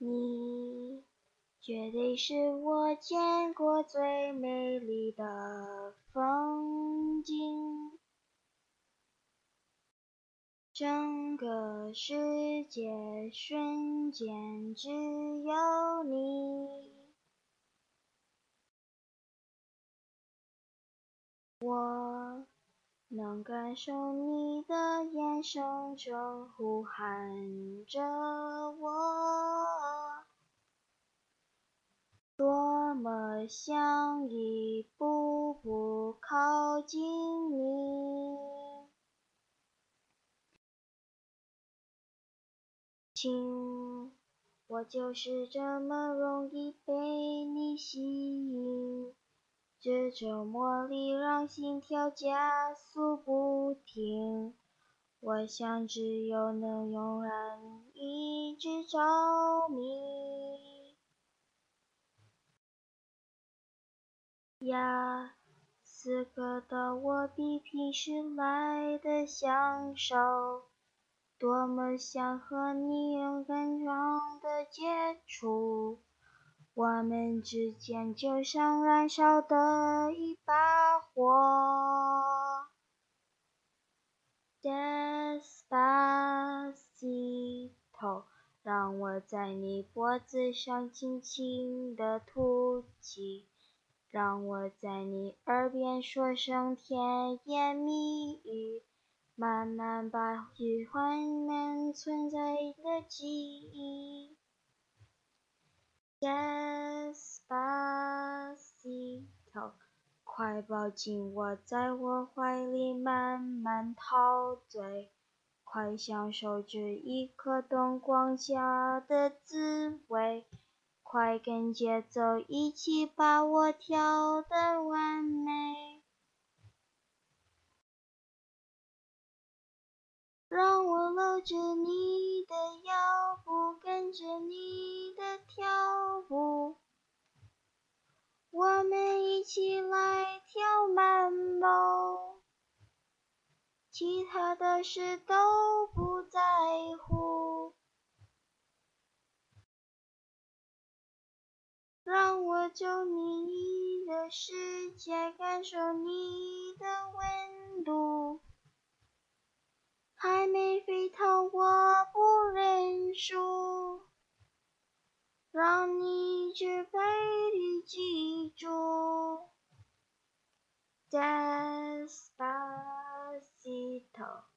你绝对是我见过最美丽的风景，整个世界瞬间只有你。我能感受你的眼神中呼喊着我，多么想一步步靠近你。亲，我就是这么容易被你吸引，这种魔力让心跳加速不停。我想只有能永远一直着迷呀，此刻的我比平时来的享受，多么想和你有更长的接触，我们之间就像燃烧的一把火。Despacito， 让我在你脖子上轻轻地吐气，让我在你耳边说声甜言蜜语，慢慢把余温存在的记忆。Despacito， 快抱紧我，在我怀里慢慢陶醉，快享受这一刻灯光下的滋味，快跟节奏一起把我跳得完美，让我搂着你的腰部，跟着你的跳舞，我们一起来跳慢步，其他的事都不在乎，让我走进你的世界，感受你的温度，还没沸腾我不认输，让你这辈子记住。Despacito。